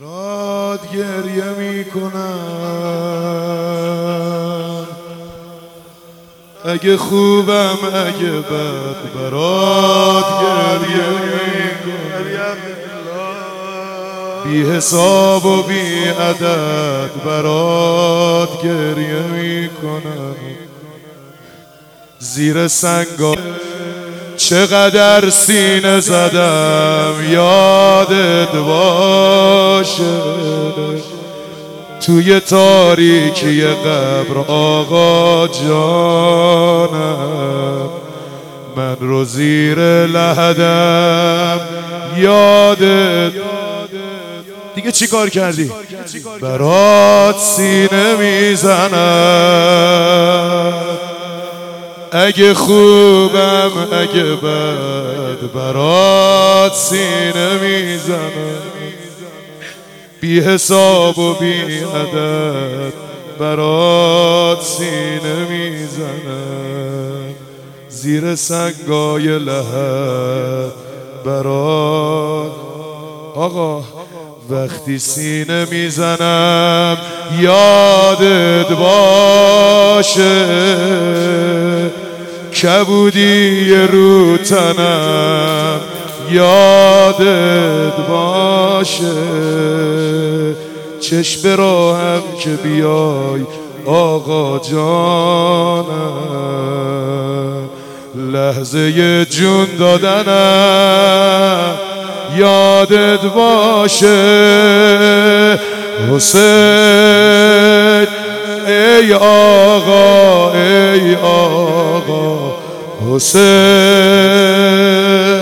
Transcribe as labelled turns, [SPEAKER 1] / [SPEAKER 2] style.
[SPEAKER 1] برات گریه میکنم، اگه خوبم اگه بد برات گریه میکنم، بی حساب و بی عدد برات گریه میکنم. زیر سنگا چقدر سینه زدم یادت باشه، توی تاریکی قبر آقا جانم، من رو زیر لحدم یادت. دیگه چی کار کردی؟ برات سینه میزنم، اگه خوبم اگه بد برات سینه میزنم، بی حساب و بی عدد برات سینه میزنم. زیر سنگای لحد برات آقا وقتی سینه میزنم یادت باشه، کبودی رو تنم یادت باشه، چشم راهم که بیای آقا جانم، لحظه جون دادنم یادت باشه. حسین ای آقا ای آقا حسین.